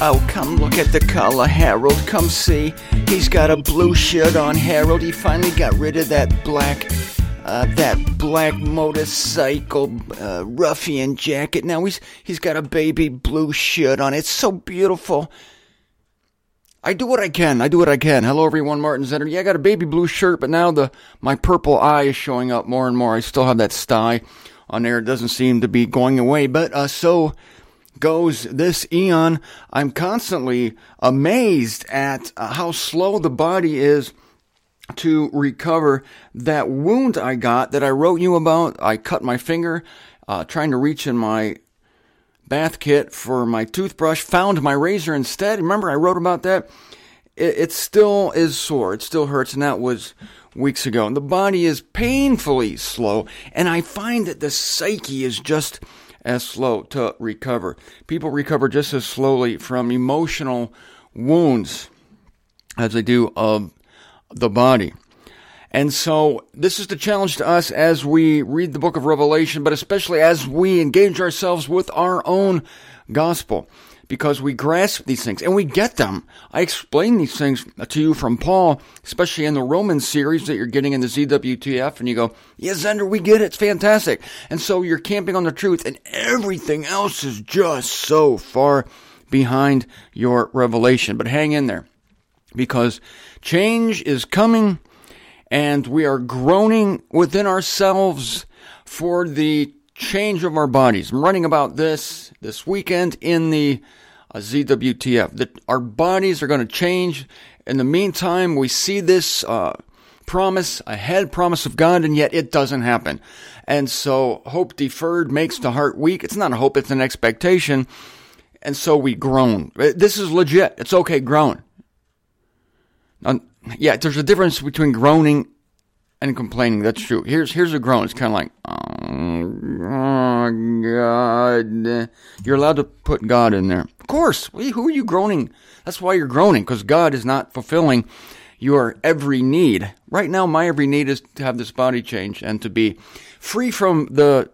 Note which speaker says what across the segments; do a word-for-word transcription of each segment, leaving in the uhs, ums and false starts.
Speaker 1: Oh, come look at the color, Harold, come see. He's got a blue shirt on, Harold. He finally got rid of that black, uh, that black motorcycle, uh, ruffian jacket. Now he's, he's got a baby blue shirt on. It's so beautiful. I do what I can. I do what I can. Hello, everyone. Martin Zender. Yeah, I got a baby blue shirt, but now the my purple eye is showing up more and more. I still have that sty on there. It doesn't seem to be going away, but uh, so goes this eon. I'm constantly amazed at uh, how slow the body is to recover. That wound I got that I wrote you about, I cut my finger uh, trying to reach in my bath kit for my toothbrush, found my razor instead. Remember, I wrote about that? It, it still is sore. It still hurts, and that was weeks ago. And the body is painfully slow, and I find that the psyche is just as slow to recover. People recover just as slowly from emotional wounds as they do of the body. And so this is the challenge to us as we read the book of Revelation, but especially as we engage ourselves with our own gospel, because we grasp these things and we get them. I explain these things to you from Paul, especially in the Romans series that you're getting in the Z W T F, and you go, yeah, Zender, we get it. It's fantastic. And so you're camping on the truth, and everything else is just so far behind your revelation. But hang in there, because change is coming. And we are groaning within ourselves for the change of our bodies. I'm writing about this this weekend in the uh, Z W T F. That our bodies are going to change. In the meantime, we see this uh, promise ahead, promise of God, and yet it doesn't happen. And so hope deferred makes the heart weak. It's not a hope, it's an expectation. And so we groan. This is legit. It's okay, groan. Now, yeah, there's a difference between groaning and complaining. That's true. Here's here's a groan. It's kind of like, oh, God. You're allowed to put God in there. Of course. Who are you groaning? That's why you're groaning, because God is not fulfilling your every need. Right now, my every need is to have this body change and to be free from the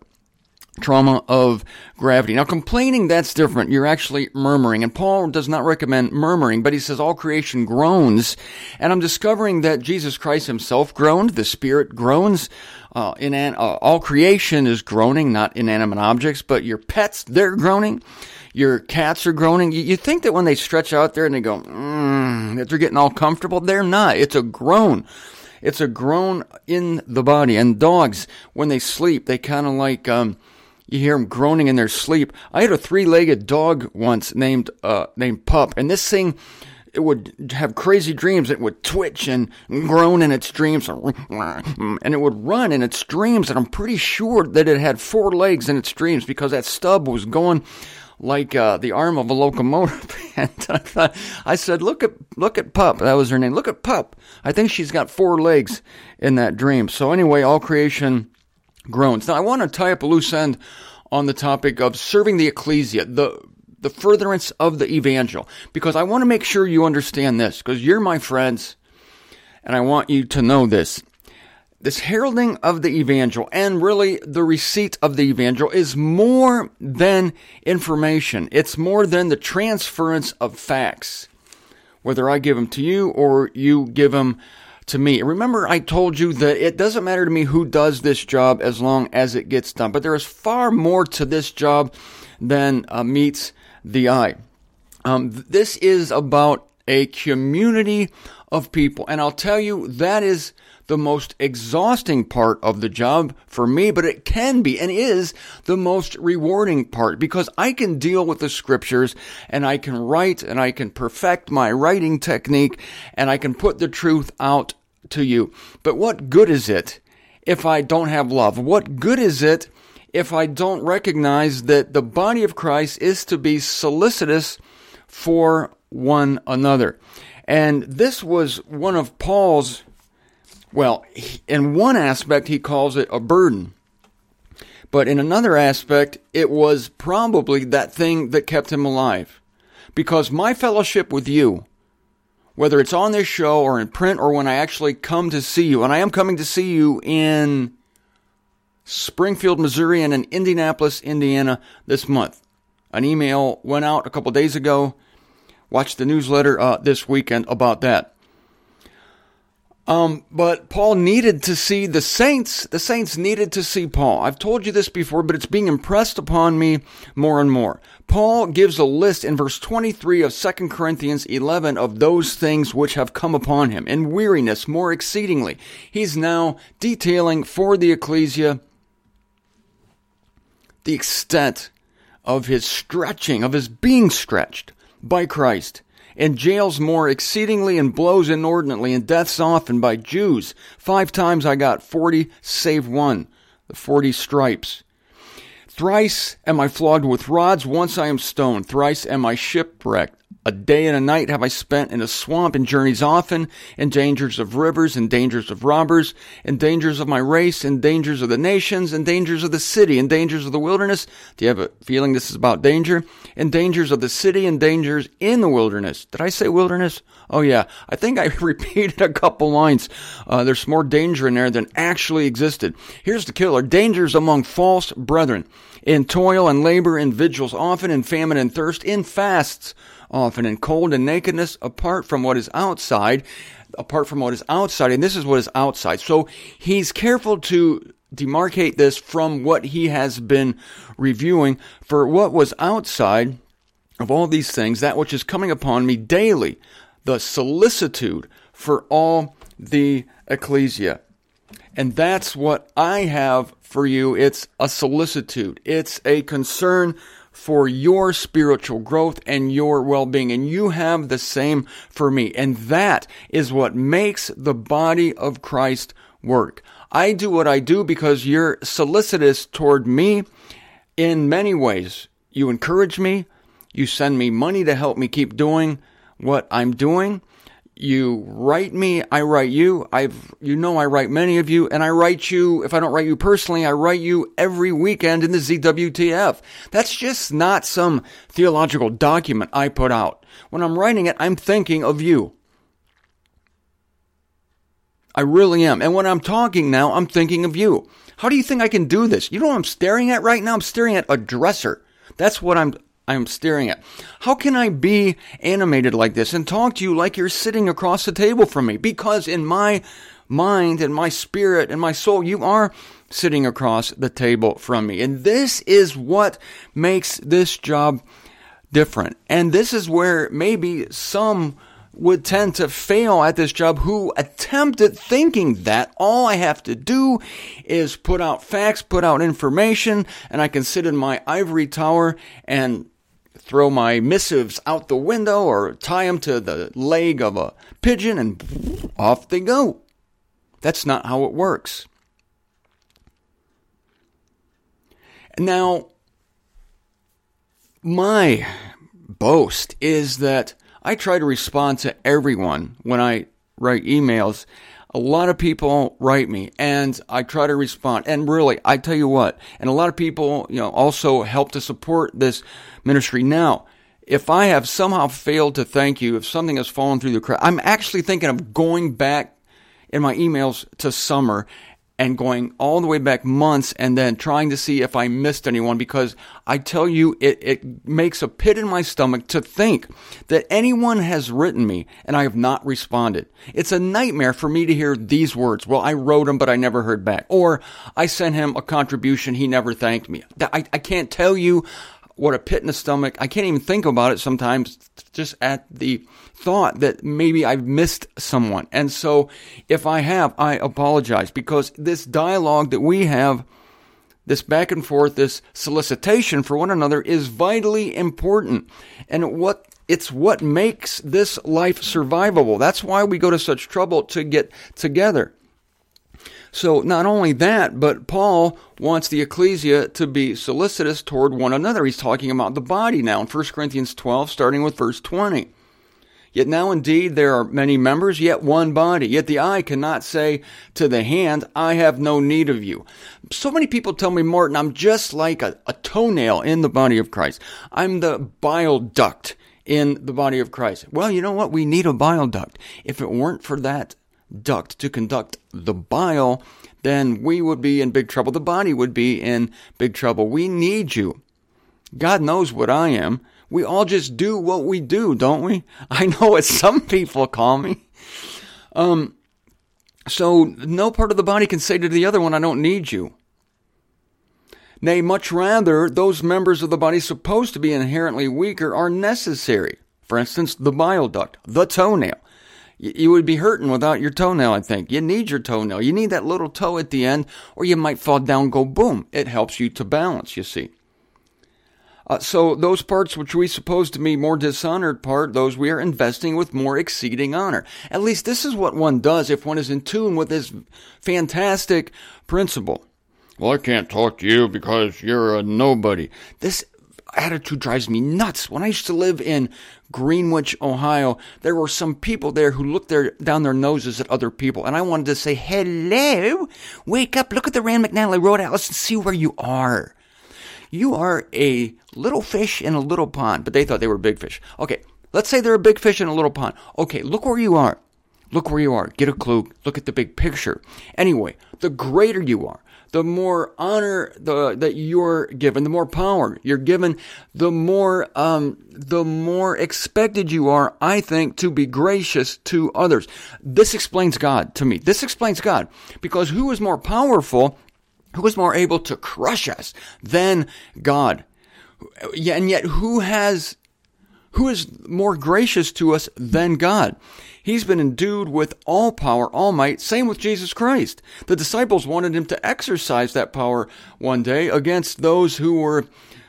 Speaker 1: trauma of gravity. Now, complaining, that's different. You're actually murmuring. And Paul does not recommend murmuring, but he says all creation groans. And I'm discovering that Jesus Christ himself groaned. The Spirit groans. Uh, in an, uh, all creation is groaning, not inanimate objects, but your pets, they're groaning. Your cats are groaning. You, you think that when they stretch out there and they go, mm, that they're getting all comfortable. They're not. It's a groan. It's a groan in the body. And dogs, when they sleep, they kind of like, um, you hear them groaning in their sleep. I had a three-legged dog once named uh, named Pup, and this thing, it would have crazy dreams. It would twitch and groan in its dreams, and it would run in its dreams, and I'm pretty sure that it had four legs in its dreams because that stub was going like uh, the arm of a locomotive. And I thought, I said, look at look at Pup. That was her name. Look at Pup. I think she's got four legs in that dream. So anyway, all creation groans. Now, I want to tie up a loose end on the topic of serving the ecclesia, the the furtherance of the evangel, because I want to make sure you understand this, because you're my friends, and I want you to know this. This heralding of the evangel, and really the receipt of the evangel, is more than information. It's more than the transference of facts, whether I give them to you or you give them to me. Remember, I told you that it doesn't matter to me who does this job as long as it gets done. But there is far more to this job than uh, meets the eye. Um, this is about a community of people. And I'll tell you, that is the most exhausting part of the job for me, but it can be and is the most rewarding part, because I can deal with the scriptures and I can write and I can perfect my writing technique and I can put the truth out to you. But what good is it if I don't have love? What good is it if I don't recognize that the body of Christ is to be solicitous for one another? And this was one of Paul's, well, in one aspect, he calls it a burden. But in another aspect, it was probably that thing that kept him alive. Because my fellowship with you, whether it's on this show or in print or when I actually come to see you, and I am coming to see you in Springfield, Missouri, and in Indianapolis, Indiana this month. An email went out a couple days ago Watch the newsletter uh, this weekend about that. Um, but Paul needed to see the saints. The saints needed to see Paul. I've told you this before, but it's being impressed upon me more and more. Paul gives a list in verse twenty-three of Second Corinthians eleven of those things which have come upon him, in weariness more exceedingly. He's now detailing for the ecclesia the extent of his stretching, of his being stretched by Christ. In jails more exceedingly, and blows inordinately, and deaths often by Jews. Five times I got forty, save one, the forty stripes. Thrice am I flogged with rods, once I am stoned, thrice am I shipwrecked. A day and a night have I spent in a swamp, in journeys often, in dangers of rivers, in dangers of robbers, in dangers of my race, in dangers of the nations, in dangers of the city, in dangers of the wilderness. Do you have a feeling this is about danger? In dangers of the city, in dangers in the wilderness. Did I say wilderness? Oh yeah, I think I repeated a couple lines. Uh, there's more danger in there than actually existed. Here's the killer. Dangers among false brethren, in toil and labor, in vigils often, in famine and thirst, in fasts often, in cold and nakedness, apart from what is outside, apart from what is outside, and this is what is outside. So he's careful to demarcate this from what he has been reviewing. For what was outside of all these things, that which is coming upon me daily, the solicitude for all the ecclesia. And that's what I have for you. It's a solicitude. It's a concern for your spiritual growth and your well-being. And you have the same for me. And that is what makes the body of Christ work. I do what I do because you're solicitous toward me in many ways. You encourage me. You send me money to help me keep doing what I'm doing. You write me, I write you. I've, you know, I write many of you, and I write you, if I don't write you personally, I write you every weekend in the Z W T F. That's just not some theological document I put out. When I'm writing it, I'm thinking of you. I really am. And when I'm talking now, I'm thinking of you. How do you think I can do this? You know what I'm staring at right now? I'm staring at a dresser. That's what I'm I'm staring at. How can I be animated like this and talk to you like you're sitting across the table from me? Because in my mind and my spirit and my soul, you are sitting across the table from me. And this is what makes this job different. And this is where maybe some would tend to fail at this job who attempt at thinking that all I have to do is put out facts, put out information, and I can sit in my ivory tower and throw my missives out the window or tie them to the leg of a pigeon and off they go. That's not how it works. Now, my boast is that I try to respond to everyone when I write emails. A lot of people write me, and I try to respond. And really, I tell you what, and a lot of people, you know, also help to support this ministry. Now, if I have somehow failed to thank you, if something has fallen through the cracks, I'm actually thinking of going back in my emails to summer and going all the way back months and then trying to see if I missed anyone, because I tell you, it, it makes a pit in my stomach to think that anyone has written me and I have not responded. It's a nightmare for me to hear these words. Well, I wrote him, but I never heard back. Or I sent him a contribution. He never thanked me. I, I can't tell you what a pit in the stomach. I can't even think about it sometimes just at the thought that maybe I've missed someone. And so if I have, I apologize, because this dialogue that we have, this back and forth, this solicitation for one another is vitally important. And what it's what makes this life survivable. That's why we go to such trouble to get together. So not only that, but Paul wants the ecclesia to be solicitous toward one another. He's talking about the body now in First Corinthians twelve, starting with verse twenty. Yet now indeed there are many members, yet one body. Yet the eye cannot say to the hand, I have no need of you. So many people tell me, Martin, I'm just like a, a toenail in the body of Christ. I'm the bile duct in the body of Christ. Well, you know what? We need a bile duct. If it weren't for that duct to conduct the bile, then we would be in big trouble. The body would be in big trouble. We need you. God knows what I am. We all just do what we do, don't we? I know what some people call me. Um, so no part of the body can say to the other one, I don't need you. Nay, much rather, those members of the body supposed to be inherently weaker are necessary. For instance, the bile duct, the toenail. Y- you would be hurting without your toenail, I think. You need your toenail. You need that little toe at the end, or you might fall down, go boom. It helps you to balance, you see. Uh, so those parts which we suppose to be more dishonored part, those we are investing with more exceeding honor. At least this is what one does if one is in tune with this fantastic principle. Well, I can't talk to you because you're a nobody. This attitude drives me nuts. When I used to live in Greenwich, Ohio, there were some people there who looked their, down their noses at other people, and I wanted to say, hello, wake up, look at the Rand McNally Road Atlas and see where you are. You are a little fish in a little pond, but they thought they were big fish. Okay, let's say they're a big fish in a little pond. Okay, look where you are. Look where you are. Get a clue. Look at the big picture. Anyway, the greater you are, the more honor the, that you're given, the more power you're given, the more um, the more expected you are, I think, to be gracious to others. This explains God to me. This explains God. Because who is more powerful, who is more able to crush us than God? And yet who has... Who is more gracious to us than God? He's been endued with all power, all might. Same with Jesus Christ. The disciples wanted him to exercise that power one day against those who were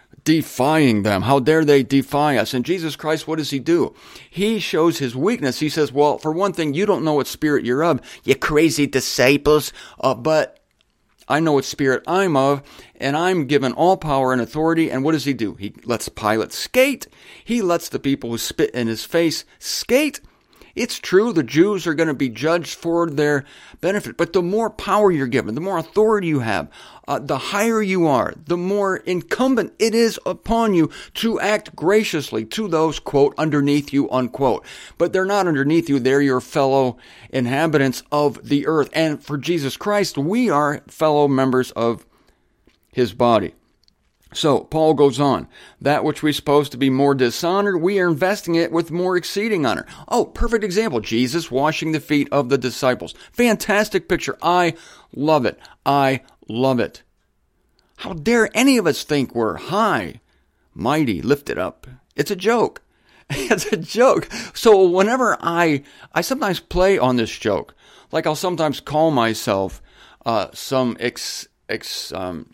Speaker 1: defying them. How dare they defy us? And Jesus Christ, what does he do? He shows his weakness. He says, well, for one thing, you don't know what spirit you're of, you crazy disciples, uh, but I know what spirit I'm of, and I'm given all power and authority. And what does he do? He lets Pilate skate. He lets the people who spit in his face skate. It's true, the Jews are going to be judged for their benefit, but the more power you're given, the more authority you have, uh, the higher you are, the more incumbent it is upon you to act graciously to those, quote, underneath you, unquote. But they're not underneath you, they're your fellow inhabitants of the earth. And for Jesus Christ, we are fellow members of his body. So, Paul goes on, that which we supposed to be more dishonored, we are investing it with more exceeding honor. Oh, perfect example, Jesus washing the feet of the disciples. Fantastic picture. I love it. I love it. How dare any of us think we're high, mighty, lifted up? It's a joke. It's a joke. So whenever I, I sometimes play on this joke, like I'll sometimes call myself uh, some ex, ex, um,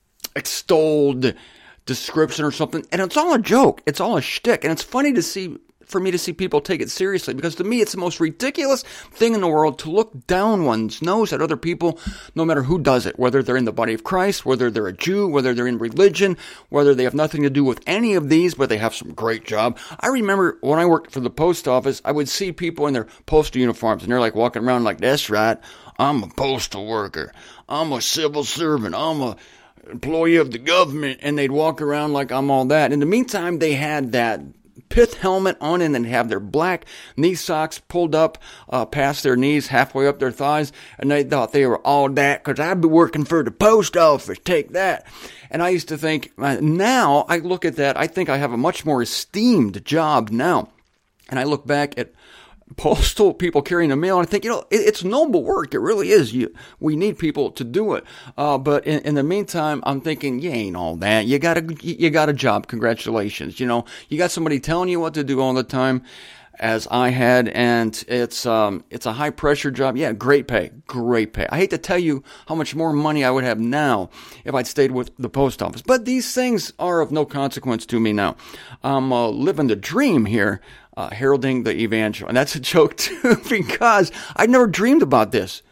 Speaker 1: extolled description or something, and it's all a joke. It's all a shtick, and it's funny to see, for me to see people take it seriously, because to me it's the most ridiculous thing in the world to look down one's nose at other people, no matter who does it, whether they're in the body of Christ, whether they're a Jew, whether they're in religion, whether they have nothing to do with any of these, but they have some great job. I remember when I worked for the post office, I would see people in their postal uniforms, and they're like walking around like, that's right, I'm a postal worker, I'm a civil servant, I'm a employee of the government, and they'd walk around like I'm all that. In the meantime, they had that pith helmet on, and they'd have their black knee socks pulled up uh, past their knees, halfway up their thighs, and they thought they were all that, because I'd be working for the post office, take that. And I used to think, now I look at that, I think I have a much more esteemed job now. And I look back at postal people carrying the mail, and I think, you know, it, it's noble work. It really is. You, we need people to do it. Uh, but in, in the meantime, I'm thinking, you ain't all that. You got a, you got a job. Congratulations. You know, you got somebody telling you what to do all the time, as I had, and it's, um, it's a high pressure job. Yeah, great pay, great pay. I hate to tell you how much more money I would have now if I'd stayed with the post office, but these things are of no consequence to me now. I'm uh, living the dream here. Uh, heralding the evangel. And that's a joke too, because I never dreamed about this.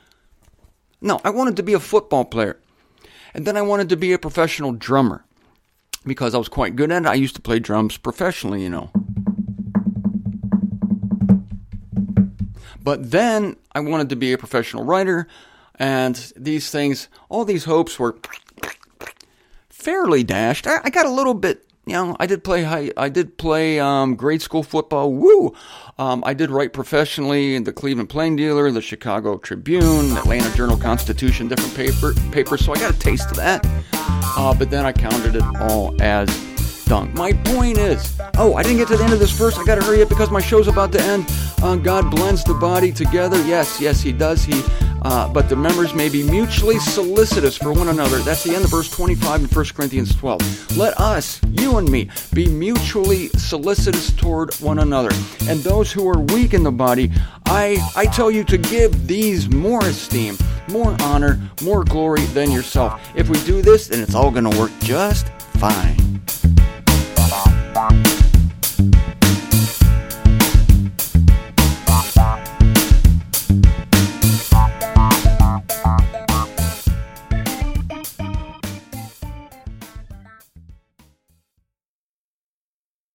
Speaker 1: No, I wanted to be a football player. And then I wanted to be a professional drummer, because I was quite good at it. I used to play drums professionally, you know. But then I wanted to be a professional writer, and these things, all these hopes were fairly dashed. I, I got a little bit. You know, I did play high, I did play um, grade school football. Woo! Um, I did write professionally in the Cleveland Plain Dealer, the Chicago Tribune, Atlanta Journal-Constitution, different paper papers. So I got a taste of that. Uh, but then I counted it all as stung. My point is, oh, I didn't get to the end of this verse. I got to hurry up because my show's about to end. Uh, God blends the body together. Yes, yes, he does. He, uh, but the members may be mutually solicitous for one another. That's the end of verse twenty-five in First Corinthians twelve. Let us, you and me, be mutually solicitous toward one another. And those who are weak in the body, I, I tell you to give these more esteem, more honor, more glory than yourself. If we do this, then it's all going to work just fine.